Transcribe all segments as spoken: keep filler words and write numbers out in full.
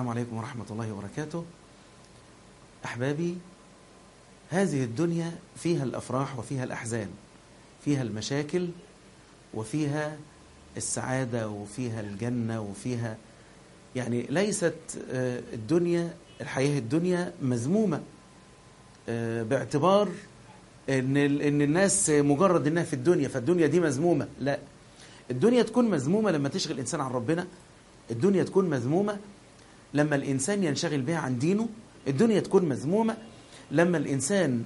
عليكم ورحمة الله وبركاته. أحبابي، هذه الدنيا فيها الأفراح وفيها الأحزان، فيها المشاكل وفيها السعادة وفيها الجنة وفيها، يعني ليست الدنيا الحياة الدنيا مذمومة باعتبار إن إن الناس مجرد إنها في الدنيا فالدنيا دي مذمومة. لا، الدنيا تكون مذمومة لما تشغل الإنسان عن ربنا. الدنيا تكون مذمومة لما الإنسان ينشغل بها عن دينه. الدنيا تكون مذمومة لما الإنسان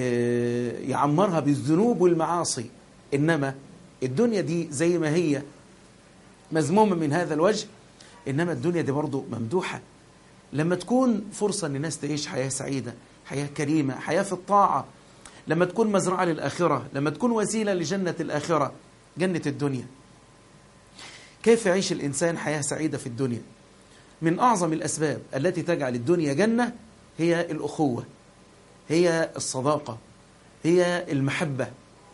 يعمرها بالذنوب والمعاصي. إنما الدنيا دي زي ما هي مذمومة من هذا الوجه، إنما الدنيا دي برضو ممدوحة لما تكون فرصة أن الناس تعيش حياة سعيدة، حياة كريمة، حياة في الطاعة، لما تكون مزرعة للآخرة، لما تكون وسيلة لجنة الآخرة، جنة الدنيا. كيف يعيش الإنسان حياة سعيدة في الدنيا؟ من أعظم الأسباب التي تجعل الدنيا جنة هي الأخوة، هي الصداقة، هي المحبة.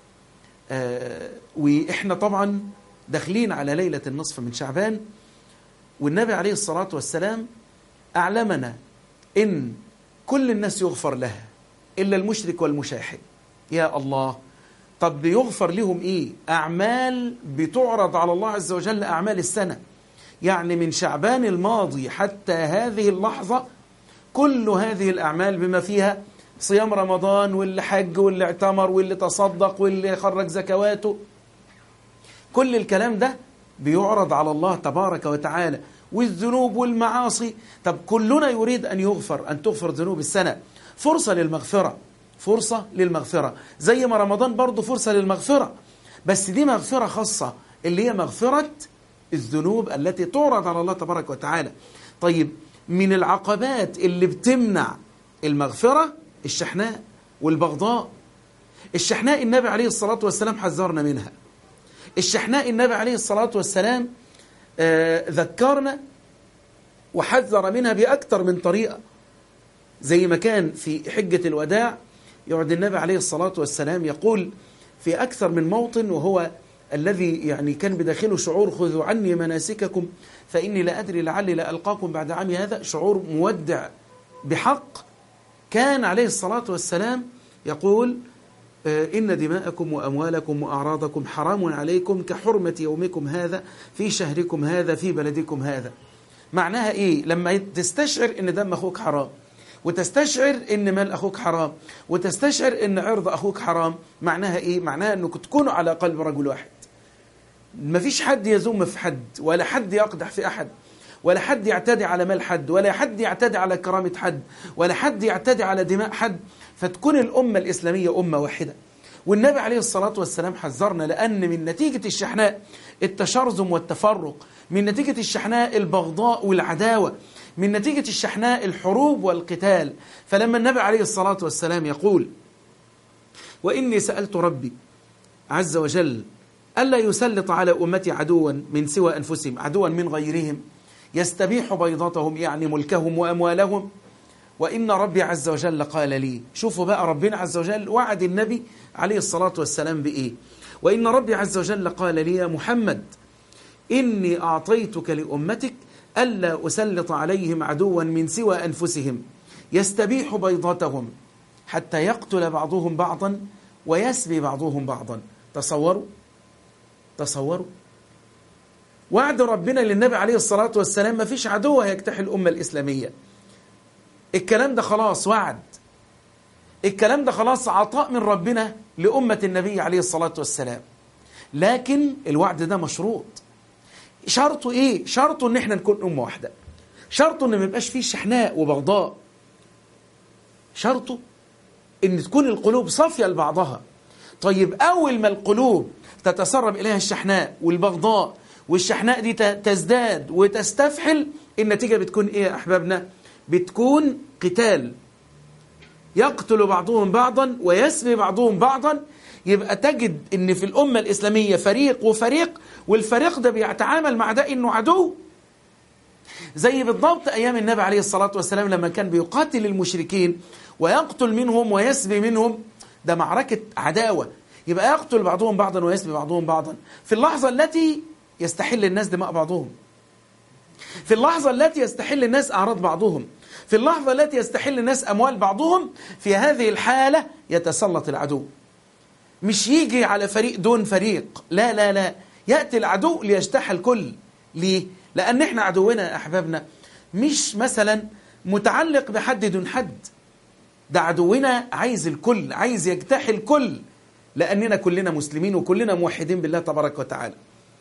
آه وإحنا طبعا داخلين على ليلة النصف من شعبان، والنبي عليه الصلاة والسلام أعلمنا إن كل الناس يغفر لها إلا المشرك والمشاحن. يا الله، طب بيغفر لهم إيه؟ أعمال بتعرض على الله عز وجل، أعمال السنة، يعني من شعبان الماضي حتى هذه اللحظة كل هذه الأعمال بما فيها صيام رمضان واللي حج واللي اعتمر واللي تصدق واللي خرج زكواته، كل الكلام ده بيعرض على الله تبارك وتعالى، والذنوب والمعاصي. طب كلنا يريد أن يغفر، أن تغفر ذنوب السنة، فرصة للمغفرة، فرصة للمغفرة، زي ما رمضان برضو فرصة للمغفرة، بس دي مغفرة خاصة اللي هي مغفرة الذنوب التي تعرض على الله تبارك وتعالى. طيب، من العقبات اللي بتمنع المغفرة الشحناء والبغضاء. الشحناء النبي عليه الصلاة والسلام حذرنا منها. الشحناء النبي عليه الصلاة والسلام آه ذكرنا وحذر منها بأكثر من طريقة، زي ما كان في حجة الوداع يقعد النبي عليه الصلاة والسلام يقول في أكثر من موطن، وهو الذي يعني كان بداخله شعور خذوا عني مناسككم فإني لا أدري لعلي لا ألقاكم بعد عامي هذا، شعور مودع بحق. كان عليه الصلاة والسلام يقول إن دماءكم وأموالكم وأعراضكم حرام عليكم كحرمة يومكم هذا في شهركم هذا في بلدكم هذا. معناها إيه؟ لما تستشعر إن دم أخوك حرام، وتستشعر إن مال أخوك حرام، وتستشعر إن عرض أخوك حرام، معناها إيه؟ معناها أنك تكونوا على قلب رجل واحد. مفيش حد يزوم في حد، ولا حد يقدح في أحد، ولا حد يعتدي على مال حد، ولا حد يعتدي على كرامة حد، ولا حد يعتدي على دماء حد، فتكون الأمة الإسلامية أمة واحدة. والنبي عليه الصلاة والسلام حذرنا، لأن من نتيجة الشحناء التشرذم والتفرق، من نتيجة الشحناء البغضاء والعداوة، من نتيجة الشحناء الحروب والقتال. فلما النبي عليه الصلاة والسلام يقول وإني سألت ربي عز وجل ألا يسلط على أمتي عدوا من سوى أنفسهم، عدوا من غيرهم يستبيح بيضتهم، يعني ملكهم وأموالهم، وإن ربي عز وجل قال لي. شوفوا بقى ربنا عز وجل وعد النبي عليه الصلاة والسلام بإيه؟ وإن ربي عز وجل قال لي يا محمد إني أعطيتك لأمتك ألا أسلط عليهم عدوا من سوى أنفسهم يستبيح بيضتهم حتى يقتل بعضهم بعضا ويسبي بعضهم بعضا. تصوروا تصوروا وعد ربنا للنبي عليه الصلاة والسلام، ما فيش عدو هيجتاح الأمة الإسلامية. الكلام ده خلاص وعد، الكلام ده خلاص عطاء من ربنا لأمة النبي عليه الصلاة والسلام. لكن الوعد ده مشروط. شرطه إيه؟ شرطه إن إحنا نكون أمة واحدة، شرطه إن ما يبقاش فيه شحناء وبغضاء، شرطه إن تكون القلوب صافية لبعضها. طيب، أول ما القلوب تتسرب إليها الشحناء والبغضاء، والشحناء دي تزداد وتستفحل، النتيجة بتكون إيه يا أحبابنا؟ بتكون قتال، يقتل بعضهم بعضا ويسبي بعضهم بعضا. يبقى تجد إن في الأمة الإسلامية فريق وفريق، والفريق ده بيتعامل مع ده إنه عدو. زي بالضبط أيام النبي عليه الصلاة والسلام لما كان بيقاتل المشركين ويقتل منهم ويسبي منهم، ده معركة عداوة. يبقى يقتل بعضهم بعضا ويسبي بعضهم بعضا في اللحظة التي يستحل الناس دماء بعضهم. في اللحظة التي يستحل الناس أعراض بعضهم، في اللحظة التي يستحل الناس أموال بعضهم، في هذه الحالة يتسلط العدو. مش يجي على فريق دون فريق، لا لا لا، يأتي العدو ليجتاح الكل. ليه؟ لأن احنا عدونا أحبابنا مش مثلا متعلق بحد دون حد، ده عدونا عايز الكل، عايز يجتاح الكل، لأننا كلنا مسلمين وكلنا موحدين بالله تبارك وتعالى.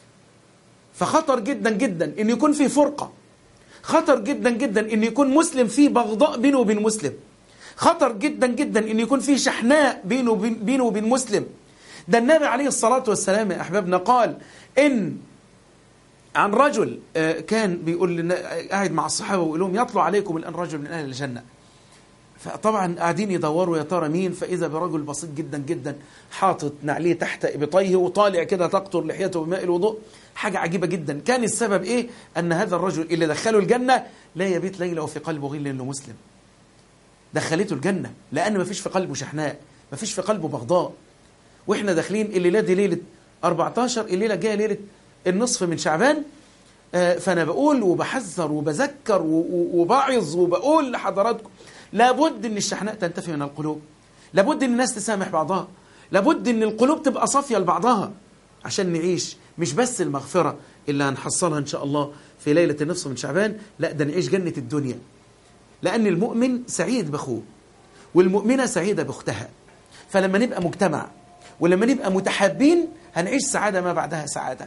فخطر جدا جدا إن يكون في فرقة، خطر جدا جدا إن يكون مسلم فيه بغضاء بينه وبين مسلم، خطر جدا جدا إن يكون فيه شحناء بينه وبين, بينه وبين مسلم. ده النبي عليه الصلاة والسلام يا أحبابنا قال إن عن رجل كان بيقول لنا قاعد مع الصحابة ويقول لهم يطلع عليكم الآن رجل من أهل الجنة. فطبعا قاعدين يدوروا يا ترى مين، فإذا برجل بسيط جدا جدا حاطط نعليه تحت إبطيه وطالع كده تقطر لحيته بماء الوضوء. حاجة عجيبة جدا. كان السبب إيه؟ أن هذا الرجل اللي دخله الجنة لا يبيت ليلة وفي قلبه غل إنه مسلم. دخلته الجنة لأن ما فيش في قلبه شحناء، ما فيش في قلبه بغضاء. وإحنا داخلين الليلة دي ليلة أربعة عشر، الليلة جاية ليلة النصف من شعبان. فأنا بقول وبحذر وبذكر وبعظ وبقول لحضراتكم لابد ان الشحناء تنتفي من القلوب، لابد ان الناس تسامح بعضها، لابد ان القلوب تبقى صافية لبعضها عشان نعيش مش بس المغفرة اللي هنحصلها ان شاء الله في ليلة النصف من شعبان، لا ده نعيش جنة الدنيا. لأن المؤمن سعيد بأخوه والمؤمنة سعيدة بأختها. فلما نبقى مجتمع ولما نبقى متحابين هنعيش سعادة ما بعدها سعادة.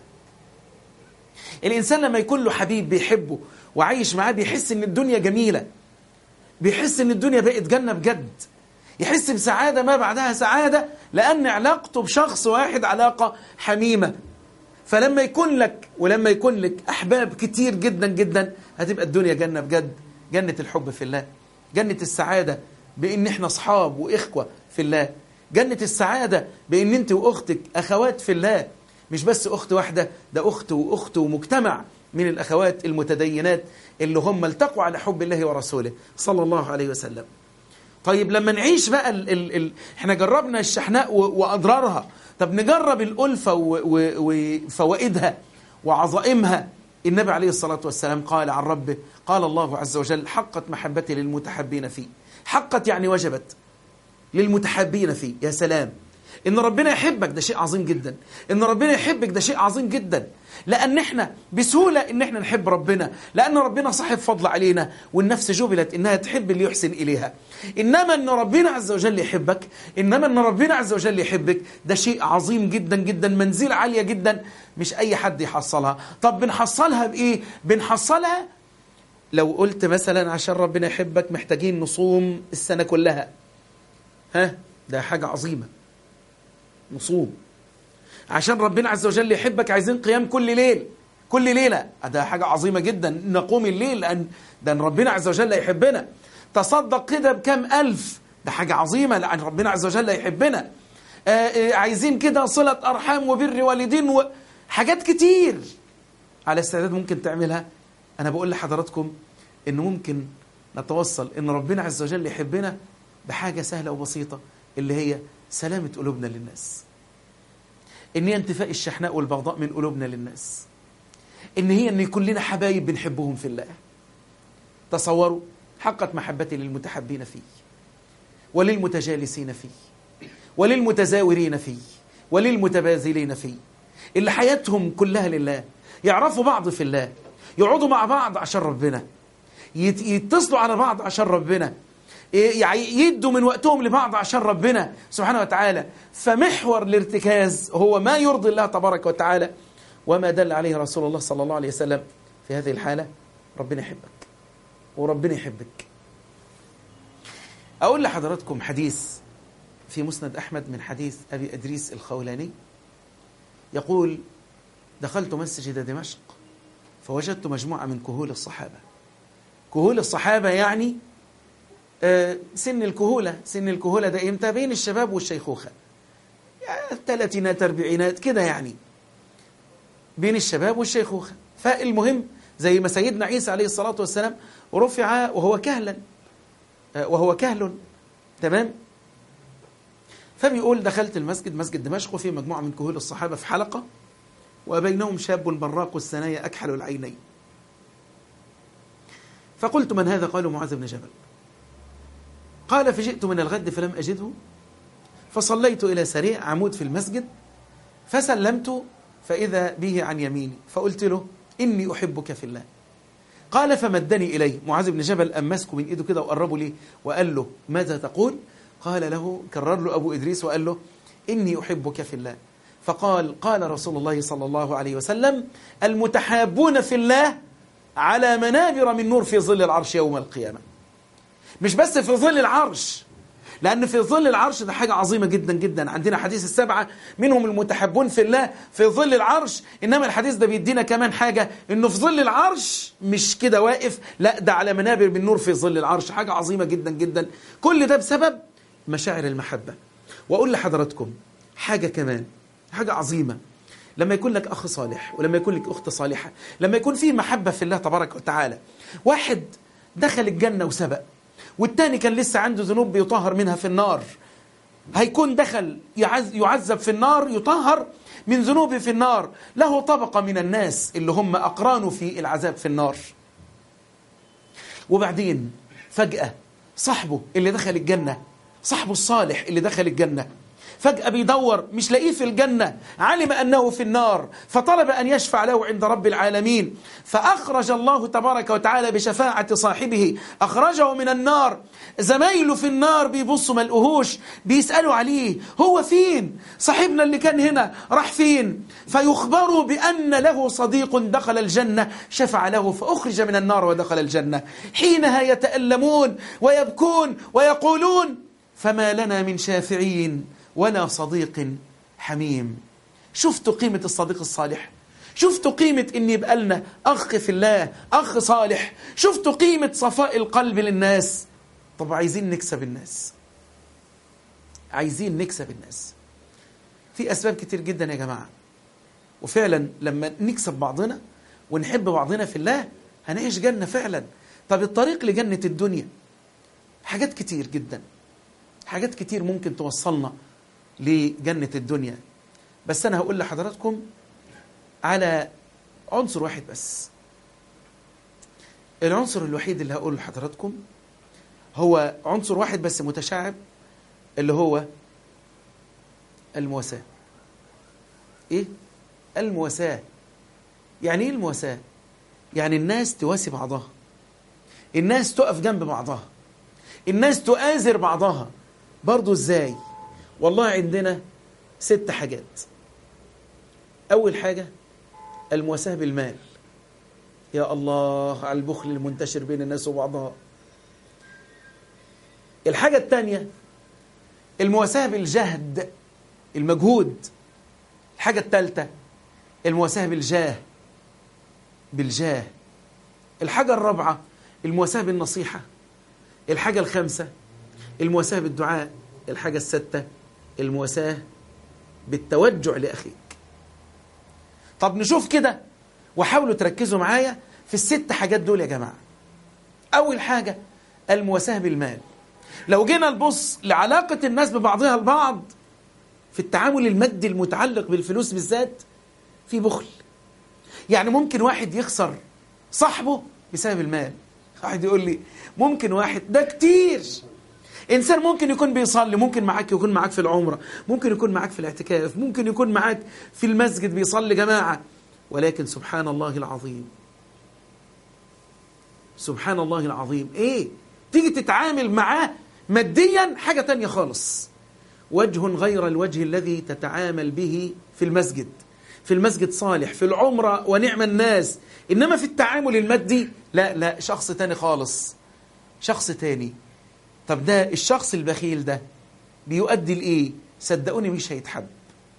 الإنسان لما يكون له حبيب بيحبه وعايش معاه بيحس ان الدنيا جميلة، بيحس ان الدنيا بقت جنة بجد، يحس بسعادة ما بعدها سعادة، لأن علاقته بشخص واحد علاقة حميمة. فلما يكون لك ولما يكون لك أحباب كتير جدا جدا هتبقى الدنيا جنة بجد، جنة الحب في الله، جنة السعادة بإن احنا أصحاب وإخوة في الله، جنة السعادة بإن انت وأختك أخوات في الله، مش بس أخت واحدة، ده أخت وأخت ومجتمع من الأخوات المتدينات اللي هم التقوا على حب الله ورسوله صلى الله عليه وسلم. طيب لما نعيش بقى ال ال ال احنا جربنا الشحناء وأضرارها، طب نجرب الألفة وفوائدها وعظائمها. النبي عليه الصلاة والسلام قال عن ربه، قال الله عز وجل حقت محبتي للمتحبين فيه. حقت يعني وجبت للمتحبين فيه. يا سلام، إن ربنا يحبك ده شيء عظيم جدا، إن ربنا يحبك ده شيء عظيم جدا، لأن إحنا بسهولة إن إحنا نحب ربنا، لأن ربنا صاحب فضل علينا، والنفس جبلت إنها تحب اللي يحسن إليها. إنما إن ربنا عز وجل يحبك، إنما إن ربنا عز وجل يحبك ده شيء عظيم جدا جدا، منزلة عالية جدا مش أي حد يحصلها. طب بنحصلها بإيه؟ بنحصلها لو قلت مثلا عشان ربنا يحبك محتاجين نصوم السنة كلها، ها ده حاجة عظيمة، نصوم. عشان ربنا عز وجل يحبك عايزين قيام كل ليل كل ليلة، ده حاجة عظيمة جدا، نقوم الليل لأن ده ربنا عز وجل يحبنا. تصدق كده بكم ألف، ده حاجة عظيمة لأن ربنا عز وجل يحبنا. آآ آآ عايزين كده صلة أرحام وبر والدين وحاجات كتير على استعداد ممكن تعملها. أنا بقول لحضراتكم إنه ممكن نتوصل إن ربنا عز وجل يحبنا بحاجة سهلة وبسيطة، اللي هي سلامة قلوبنا للناس، إن هي انتفاء الشحناء والبغضاء من قلوبنا للناس، إن هي إن يكون لنا حبايب بنحبهم في الله. تصوروا حقت محبتي للمتحبين فيه وللمتجالسين فيه وللمتزاورين فيه وللمتبازلين فيه، اللي حياتهم كلها لله، يعرفوا بعض في الله، يقعدوا مع بعض عشان ربنا، يتصلوا على بعض عشان ربنا، يدوا من وقتهم لبعض عشان ربنا سبحانه وتعالى. فمحور الارتكاز هو ما يرضي الله تبارك وتعالى وما دل عليه رسول الله صلى الله عليه وسلم. في هذه الحالة ربنا يحبك وربنا يحبك. أقول لحضراتكم حديث في مسند أحمد من حديث أبي أدريس الخولاني يقول: دخلت مسجد دمشق فوجدت مجموعة من كهول الصحابة. كهول الصحابة يعني سن الكهولة. سن الكهولة ده إمتى؟ بين الشباب والشيخوخة، يعني الثلاثينات أربعينات كده، يعني بين الشباب والشيخوخة. فالمهم زي ما سيدنا عيسى عليه الصلاة والسلام رفع وهو كهلا وهو كهل، تمام. فبيقول: دخلت المسجد، مسجد دمشق، وفيه مجموعة من كهول الصحابة في حلقة، وبينهم شاب براق الثنايا أكحل العينين. فقلت من هذا؟ قالوا معاذ بن جبل. قال فجئت من الغد فلم أجده، فصليت إلى سريع عمود في المسجد، فسلمت فإذا به عن يميني، فقلت له إني أحبك في الله. قال فمدني إليه. معاذ بن جبل أمسكه من إيده كده وقربه لي وقال له ماذا تقول؟ قال له، كرر له أبو إدريس وقال له إني أحبك في الله. فقال قال رسول الله صلى الله عليه وسلم المتحابون في الله على منابر من نور في ظل العرش يوم القيامة. مش بس في ظل العرش، لأن في ظل العرش ده حاجة عظيمة جدا جدا. عندنا حديث السبعة منهم المتحبون في الله في ظل العرش، إنما الحديث ده بيدينا كمان حاجة، إنه في ظل العرش مش كده واقف، لا ده على منابر من نور في ظل العرش. حاجة عظيمة جدا جدا. كل ده بسبب مشاعر المحبة. وأقول لحضراتكم حاجة كمان، حاجة عظيمة. لما يكون لك أخ صالح، ولما يكون لك أخت صالحة، لما يكون فيه محبة في الله تبارك وتعالى، واحد دخل الجنة وسبق، والتاني كان لسه عنده ذنوب بيطهر منها في النار، هيكون دخل يعذب في النار، يطهر من ذنوبه في النار، له طبقة من الناس اللي هم أقرانوا في العذاب في النار. وبعدين فجأة صاحبه اللي دخل الجنة، صاحبه الصالح اللي دخل الجنة، فجأة بيدور مش لاقيه في الجنة، علم أنه في النار، فطلب أن يشفع له عند رب العالمين، فأخرج الله تبارك وتعالى بشفاعة صاحبه، أخرجه من النار. زمايله في النار بيبصوا ملقوهوش، بيسألوا عليه هو فين؟ صاحبنا اللي كان هنا راح فين؟ فيخبروا بأن له صديق دخل الجنة شفع له فأخرج من النار ودخل الجنة. حينها يتألمون ويبكون ويقولون فما لنا من شافعين ولا صديق حميم. شفتوا قيمة الصديق الصالح؟ شفتوا قيمة إن يبقى لنا أخ في الله، أخ صالح؟ شفتوا قيمة صفاء القلب للناس؟ طب عايزين نكسب الناس، عايزين نكسب الناس في أسباب كتير جدا يا جماعة. وفعلا لما نكسب بعضنا ونحب بعضنا في الله هنعيش جنة فعلا. طب الطريق لجنة الدنيا حاجات كتير جدا، حاجات كتير ممكن توصلنا لجنة الدنيا، بس أنا هقول لحضراتكم على عنصر واحد بس. العنصر الوحيد اللي هقول لحضراتكم هو عنصر واحد بس متشعب، اللي هو المواساة. إيه؟ المواساة. يعني إيه المواساة؟ يعني الناس تواسي بعضها، الناس تقف جنب بعضها، الناس تؤازر بعضها. برضو إزاي؟ والله عندنا ست حاجات. أول حاجة المواساة بالمال. يا الله على البخل المنتشر بين الناس وبعضها. الحاجة الثانية المواساة بالجهد، المجهود. الحاجة الثالثة المواساة بالجاه، بالجاه. الحاجة الرابعة المواساة بالنصيحة. الحاجة الخامسة المواساة بالدعاء. الحاجة السادسة المواساة بالتوجع لأخيك. طب نشوف كده وحاولوا تركزوا معايا في الست حاجات دول يا جماعة. أول حاجة المواساة بالمال. لو جينا نبص لعلاقة الناس ببعضها البعض في التعامل المادي المتعلق بالفلوس بالذات، في بخل. يعني ممكن واحد يخسر صاحبه بسبب المال. واحد يقول لي ممكن واحد، ده كتير. إنسان ممكن يكون بيصلي، ممكن معاك يكون معاك في العمرة، ممكن يكون معاك في الاعتكاف، ممكن يكون معاك في المسجد بيصلي جماعة، ولكن سبحان الله العظيم، سبحان الله العظيم، إيه؟ تيجي تتعامل معاه ماديا حاجة تانية خالص، وجه غير الوجه الذي تتعامل به في المسجد. في المسجد صالح، في العمرة ونعم الناس، إنما في التعامل المادي لا لا، شخص تاني خالص، شخص تاني. طب ده الشخص البخيل ده بيؤدي لإيه؟ صدقوني مش هيتحب.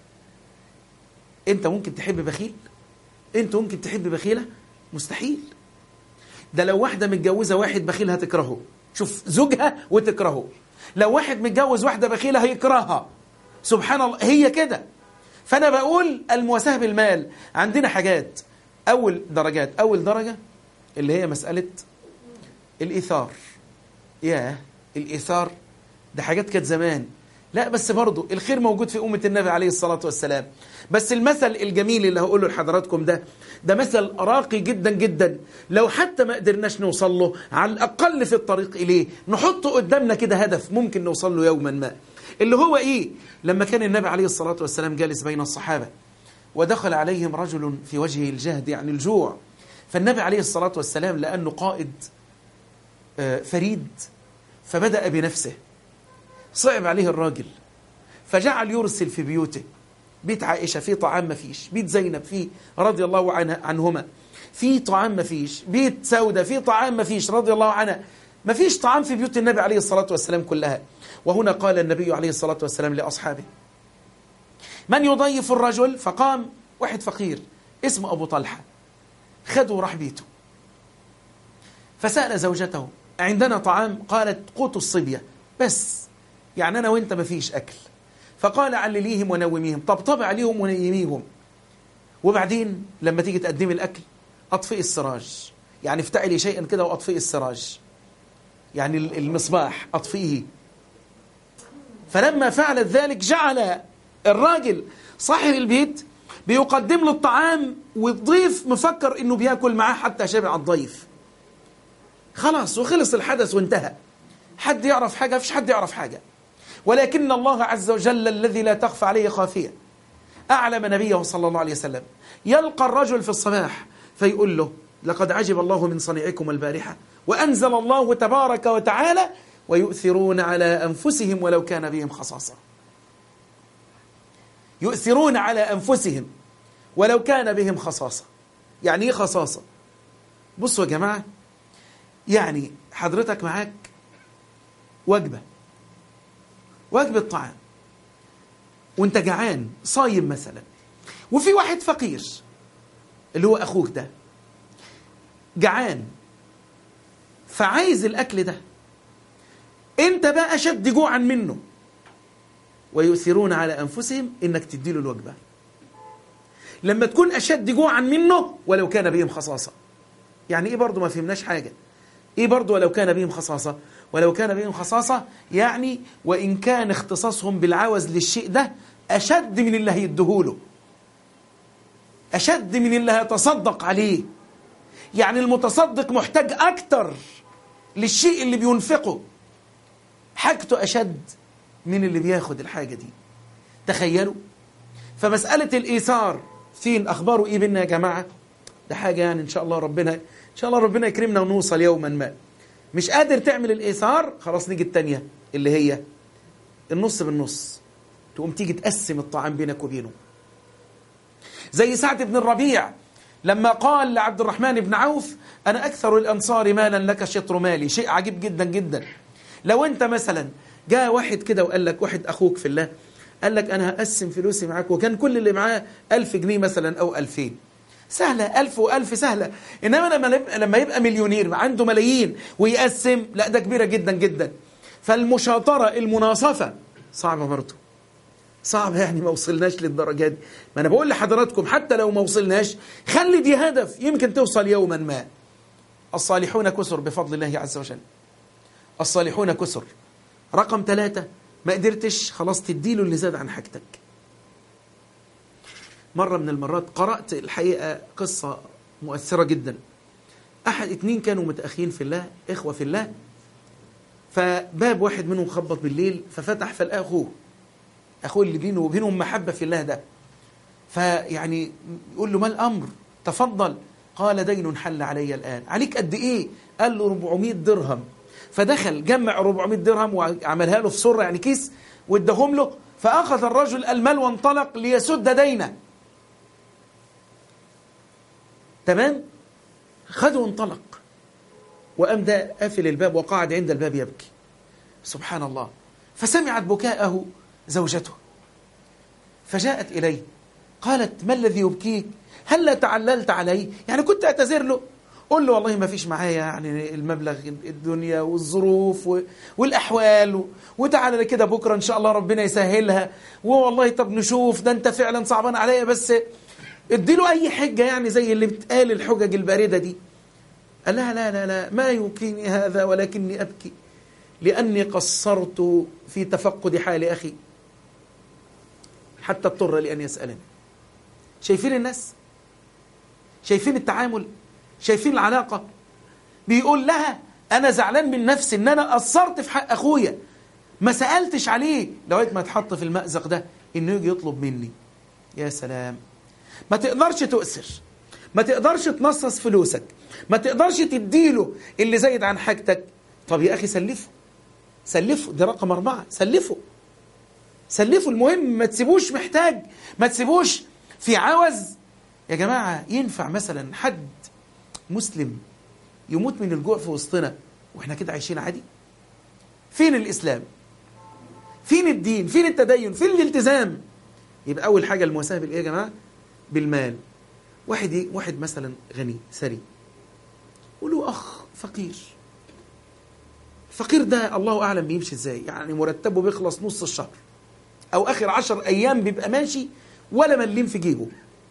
أنت ممكن تحب بخيل؟ أنت ممكن تحب بخيلة؟ مستحيل. ده لو واحدة متجوزة واحد بخيل هتكرهه، شوف زوجها وتكرهه. لو واحد متجوز واحدة بخيلة هيكرهها، سبحان الله، هي كده. فأنا بقول المواساة بالمال عندنا حاجات. أول درجات، أول درجة اللي هي مسألة الإيثار. ياه، الإيثار ده حاجات كانت زمان، لا بس برضه الخير موجود في أمة النبي عليه الصلاة والسلام. بس المثل الجميل اللي هقوله لحضراتكم ده ده مثل راقي جدا جدا، لو حتى ما قدرناش نوصل له على الأقل في الطريق إليه نحطه قدامنا كده هدف ممكن نوصل له يوما ما، اللي هو إيه؟ لما كان النبي عليه الصلاة والسلام جالس بين الصحابة ودخل عليهم رجل في وجهه الجهد يعني الجوع، فالنبي عليه الصلاة والسلام لأنه قائد فريد فبدأ بنفسه، صعب عليه الراجل فجعل يرسل في بيوته، بيت عائشة فيه طعام ما فيش، بيت زينب فيه رضي الله عنها عنهما فيه طعام ما فيش، بيت سودة فيه طعام ما فيش رضي الله عنها، ما فيش طعام في بيوت النبي عليه الصلاة والسلام كلها. وهنا قال النبي عليه الصلاة والسلام لأصحابه: من يضيف الرجل؟ فقام واحد فقير اسمه أبو طلحة، خده وراح بيته، فسأل زوجته: عندنا طعام؟ قالت: قوت الصبية بس، يعني أنا وإنت ما فيش أكل. فقال: علليهم ونوميهم، طبطب عليهم ونيميهم، وبعدين لما تيجي تقدمي الأكل أطفئي السراج، يعني افتعلي شيئا كده وأطفئي السراج، يعني المصباح أطفئه. فلما فعلت ذلك جعل الراجل صاحب البيت بيقدم له الطعام والضيف مفكر إنه بياكل معاه حتى شبع الضيف. خلاص وخلص الحدث وانتهى، حد يعرف حاجة؟ فيش حد يعرف حاجة، ولكن الله عز وجل الذي لا تخفى عليه خافية أعلم نبيه صلى الله عليه وسلم. يلقى الرجل في الصباح فيقول له: لقد عجب الله من صنيعكم البارحة، وأنزل الله تبارك وتعالى: ويؤثرون على أنفسهم ولو كان بهم خصاصة. يؤثرون على أنفسهم ولو كان بهم خصاصة. يعني إيه خصاصة؟ بصوا يا جماعة، يعني حضرتك معاك وجبة وجبة طعام وانت جعان صايم مثلا، وفي واحد فقير اللي هو أخوك ده جعان فعايز الأكل ده، انت بقى أشد جوعا منه، ويؤثرون على أنفسهم إنك تديله الوجبة لما تكون أشد جوعا منه ولو كان بهم خصاصة. يعني إيه برضو؟ ما فهمناش حاجة. إيه برضو ولو كان بهم خصاصة؟ ولو كان بهم خصاصة يعني وإن كان اختصاصهم بالعوز للشيء ده أشد من اللي هيدهوله، أشد من اللي هيتصدق عليه. يعني المتصدق محتاج أكتر للشيء اللي بينفقه، حاجته أشد من اللي بياخد الحاجة دي. تخيلوا. فمسألة الإيثار فين أخباره إيه بينا يا جماعة؟ ده حاجة يعني إن شاء الله ربنا إن شاء الله ربنا يكرمنا ونوصل يوما ما. مش قادر تعمل الإيثار، خلاص نيجي التانية اللي هي النص بالنص، تقوم تيجي تقسم الطعام بينك وبينه. زي سعد بن الربيع لما قال لعبد الرحمن بن عوف: أنا أكثر الأنصار مالا لك شطر مالي. شيء عجيب جدا جدا. لو أنت مثلا جاء واحد كده وقال لك، واحد أخوك في الله قال لك: أنا هقسم فلوسي معاك، وكان كل اللي معاه ألف جنيه مثلا أو ألفين، سهلة، ألف وألف سهلة. إنما لما يبقى مليونير عنده ملايين ويقسم، لا ده كبيرة جدا جدا. فالمشاطرة المناصفة صعبة برضه، صعبة، يعني ما وصلناش للدرجات دي. ما أنا بقول لحضراتكم حتى لو ما وصلناش خلي دي هدف، يمكن توصل يوما ما. الصالحون كثر بفضل الله عز وجل، الصالحون كثر. رقم ثلاثة، ما قدرتش خلاص تديله اللي زاد عن حاجتك. مرة من المرات قرأت الحقيقة قصة مؤثرة جدا. أحد اتنين كانوا متأخين في الله، إخوة في الله، فباب واحد منهم خبط بالليل ففتح فلقى أخوه أخوه اللي بينه وبينهم محبة في الله ده. فيعني يقول له: ما الأمر؟ تفضل. قال: دين حل علي الآن. عليك قد إيه؟ قال له: أربعمائة درهم. فدخل جمع أربعمائة درهم وعملها له في سرة يعني كيس وادهم له، فأخذ الرجل المال وانطلق ليسد دينه. تمام؟ خده وانطلق، وقام ده قافل الباب وقعد عند الباب يبكي. سبحان الله. فسمعت بكاءه زوجته فجاءت إليه قالت: ما الذي يبكيك؟ هل تعللت علي؟ يعني كنت أعتذر له، قل له والله ما فيش معايا يعني المبلغ، الدنيا والظروف والأحوال، وتعالى كده بكرة إن شاء الله ربنا يسهلها، والله طب نشوف، ده أنت فعلا صعبان عليا، بس اديله أي حجة يعني زي اللي بتقال الحجج الباردة دي. قال لها: لا لا لا ما يبكيني هذا ولكني أبكي لأني قصرت في تفقد حال أخي. حتى اضطر لأن يسألني. شايفين الناس؟ شايفين التعامل؟ شايفين العلاقة؟ بيقول لها أنا زعلان من نفسي إن أنا قصرت في حق أخويا، ما سألتش عليه لغاية ما اتحط في المأزق ده إنه يجي يطلب مني. يا سلام. ما تقدرش تؤثر، ما تقدرش تنصص فلوسك، ما تقدرش تديله اللي زايد عن حاجتك. طب يا أخي سلفه، سلفه. ده رقم أربعة، سلفه سلفه. المهم ما تسيبوش محتاج، ما تسيبوش في عوز. يا جماعة ينفع مثلا حد مسلم يموت من الجوع في وسطنا وإحنا كده عايشين عادي؟ فين الإسلام؟ فين الدين؟ فين التدين؟ فين الالتزام؟ يبقى أول حاجة المواساة بالإيه يا جماعة؟ بالمال. واحد واحد مثلا غني ثري وله أخ فقير. الفقير ده الله أعلم بيمشي إزاي، يعني مرتبه بيخلص نص الشهر أو آخر عشر أيام بيبقى ماشي ولا مليم في جيبه،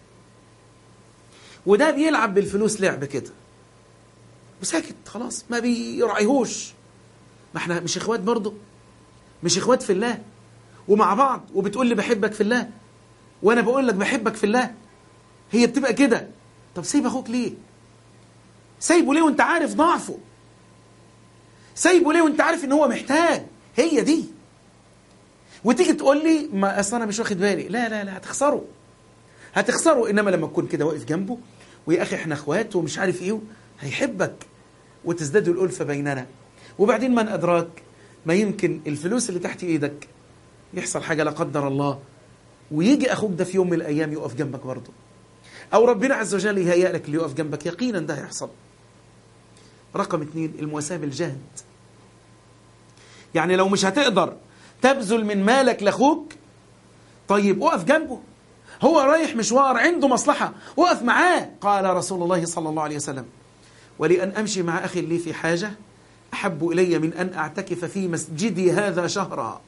وده بيلعب بالفلوس لعب كده وساكت خلاص ما بيرعيهوش. ما احنا مش إخوات برضه؟ مش إخوات في الله ومع بعض، وبتقول لي بحبك في الله وأنا بقول لك بحبك في الله؟ هي بتبقى كده. طب سيب أخوك ليه؟ سيبه ليه وانت عارف ضعفه؟ سيبه ليه وانت عارف ان هو محتاج؟ هي دي. وتيجي تقول لي ما اصل انا مش واخد بالي. لا لا لا، هتخسره هتخسره. انما لما تكون كده واقف جنبه ويا اخي احنا اخوات ومش عارف ايه، هيحبك وتزداد الألفة بيننا. وبعدين من ادراك، ما يمكن الفلوس اللي تحت ايدك يحصل حاجه لا قدر الله ويجي اخوك ده في يوم من الايام يقف جنبك برضه، او ربنا عز وجل يهيئ لك اللي يقف جنبك. يقينا ده هيحصل. رقم اثنين المواساة بالجهد. يعني لو مش هتقدر تبذل من مالك لاخوك، طيب وقف جنبه. هو رايح مشوار عنده مصلحة، وقف معاه. قال رسول الله صلى الله عليه وسلم: ولأن أمشي مع أخي لي في حاجة أحب إلي من أن أعتكف في مسجدي هذا شهرا.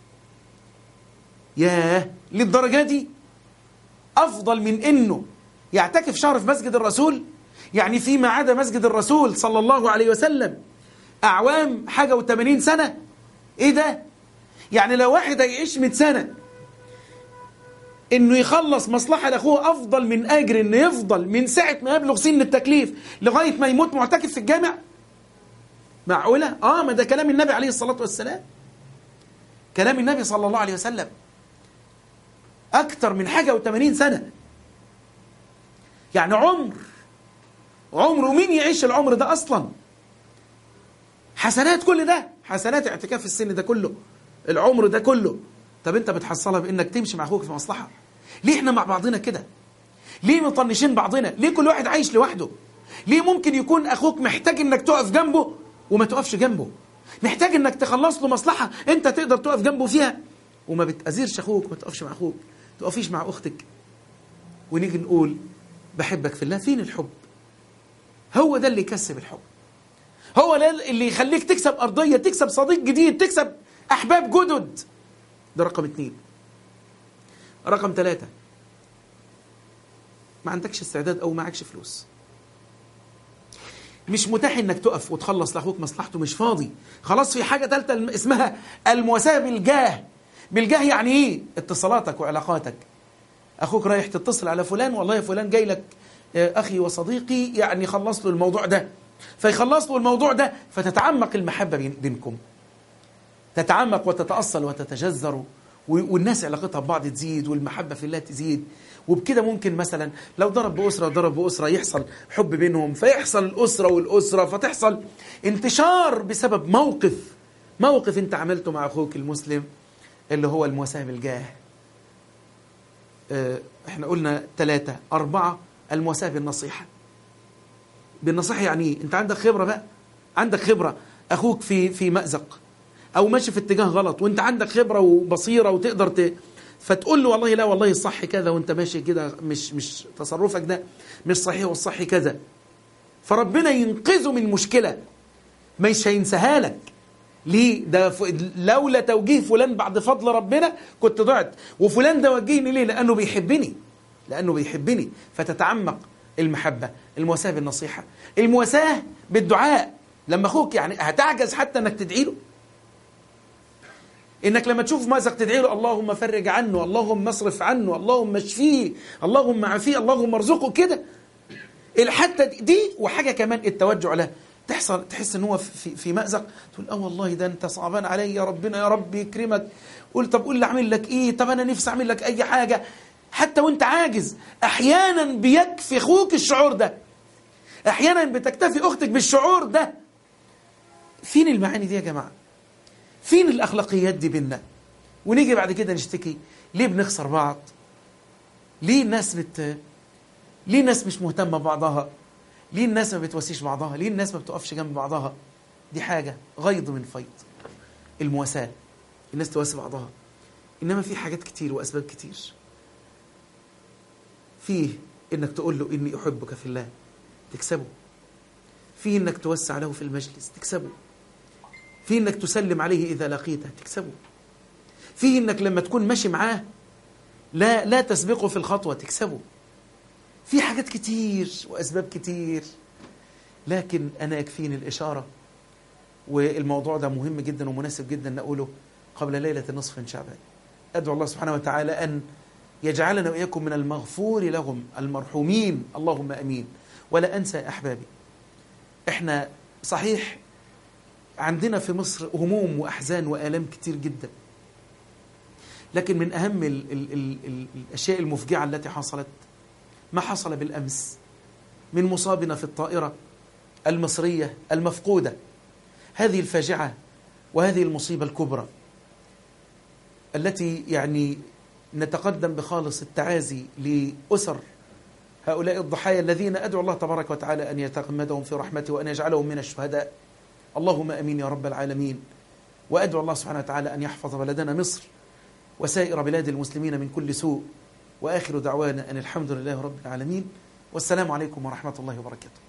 ياه، للدرجة دي؟ أفضل من إنه يعتكف شهر في مسجد الرسول؟ يعني فيما عدا مسجد الرسول صلى الله عليه وسلم أعوام حاجة وثمانين سنة. إيه ده؟ يعني لو واحد هيعيش مئة سنة إنه يخلص مصلحة لأخوه أفضل من أجر إنه يفضل من ساعة ما يبلغ سن التكليف لغاية ما يموت معتكف في الجامع. معقولة؟ آه، ما ده كلام النبي عليه الصلاة والسلام، كلام النبي صلى الله عليه وسلم. أكثر من حاجة وثمانين سنة، يعني عمر عمره. مين يعيش العمر ده أصلا؟ حسنات كل ده، حسنات اعتكاف السن ده كله، العمر ده كله. طب انت بتحصلها بانك تمشي مع اخوك في مصلحة. ليه احنا مع بعضنا كده؟ ليه مطنشين بعضنا؟ ليه كل واحد عايش لوحده؟ ليه ممكن يكون اخوك محتاج انك تقف جنبه وما تقفش جنبه؟ محتاج انك تخلص له مصلحة انت تقدر تقف جنبه فيها وما بتأذيرش اخوك، ما تقفش مع اخوك، تقفيش مع اختك. ونيجي نقول بحبك في الله. فين الحب؟ هو ده اللي يكسب الحب، هو ده اللي يخليك تكسب أرضية، تكسب صديق جديد، تكسب أحباب جدد. ده رقم اتنين. رقم ثلاثة، ما عندكش استعداد أو معكش فلوس، مش متاح انك تقف وتخلص لأخوك مصلحته، مش فاضي خلاص. في حاجة ثالثة اسمها المواساة بالجاه. بالجاه يعني ايه؟ اتصالاتك وعلاقاتك. أخوك رايح تتصل على فلان، والله يا فلان جاي لك أخي وصديقي، يعني خلص له الموضوع ده، فيخلص له الموضوع ده، فتتعمق المحبة بينكم، تتعمق وتتأصل وتتجذر، والناس علاقتها ببعض تزيد والمحبة في الله تزيد. وبكده ممكن مثلا لو ضرب بأسرة ضرب بأسرة يحصل حب بينهم، فيحصل الأسرة والأسرة، فتحصل انتشار بسبب موقف موقف انت عملته مع أخوك المسلم اللي هو المواساة بالجاه. اه احنا قلنا ثلاثة. أربعة المواساة بالنصيحة. بالنصيحة يعني ايه؟ انت عندك خبرة بقى، عندك خبرة، أخوك في في مأزق أو ماشي في اتجاه غلط، وانت عندك خبرة وبصيرة وتقدر ت... فتقول له والله لا، والله الصح كذا، وانت ماشي كده مش مش تصرفك ده مش صحيح، والصح كذا. فربنا ينقذه من مشكلة مش هينساها لك. ليه؟ ده ف... لولا توجيه فلان بعد فضل ربنا كنت ضعت، وفلان ده وجهني ليه؟ لأنه بيحبني، لأنه بيحبني. فتتعمق المحبة. المواساة بالنصيحة. المواساة بالدعاء. لما أخوك يعني هتعجز حتى أنك تدعي له، إنك لما تشوف مأزق تدعي له اللهم فرج عنه، اللهم اصرف عنه، اللهم اشفيه، اللهم عافيه، اللهم ارزقه كده. حتى دي وحاجة كمان التوجع له، تحصل تحس ان هو في في مأزق، تقول اه والله ده انت صعبان علي يا ربنا، يا رب يكرمك. قول طب قول لي اعمل لك ايه؟ طب انا نفسي اعمل لك اي حاجة، حتى وانت عاجز. احيانا بيكفي اخوك الشعور ده، احيانا بتكتفي اختك بالشعور ده. فين المعاني دي يا جماعة؟ فين الاخلاقيات دي بينا؟ ونيجي بعد كده نشتكي ليه بنخسر بعض، ليه الناس بت ليه الناس مش مهتمة ببعضها، ليه الناس ما بتواسيش بعضها، ليه الناس ما بتقفش جنب بعضها. دي حاجة غيض من فيض المواساة، الناس تواسي بعضها. إنما في حاجات كتير وأسباب كتير. فيه إنك تقول له إني أحبك في الله، تكسبه. فيه إنك توسع له في المجلس، تكسبه. فيه إنك تسلم عليه إذا لقيته، تكسبه. فيه إنك لما تكون ماشي معاه لا لا تسبقه في الخطوة، تكسبه. في حاجات كتير وأسباب كتير، لكن أنا يكفيني الإشارة. والموضوع ده مهم جدا ومناسب جدا نقوله قبل ليلة النصف من شعبان. أدعو الله سبحانه وتعالى أن يجعلنا وإياكم من المغفور لهم المرحومين، اللهم أمين. ولا أنسى أحبابي، إحنا صحيح عندنا في مصر هموم وأحزان وآلام كتير جدا، لكن من أهم ال ال ال ال الأشياء المفجعة التي حصلت ما حصل بالأمس من مصابنا في الطائرة المصرية المفقودة. هذه الفاجعة وهذه المصيبة الكبرى التي يعني نتقدم بخالص التعازي لأسر هؤلاء الضحايا الذين أدعو الله تبارك وتعالى أن يتغمدهم في رحمته وأن يجعلهم من الشهداء، اللهم أمين يا رب العالمين. وأدعو الله سبحانه وتعالى أن يحفظ بلدنا مصر وسائر بلاد المسلمين من كل سوء. وآخر دعوانا أن الحمد لله رب العالمين، والسلام عليكم ورحمة الله وبركاته.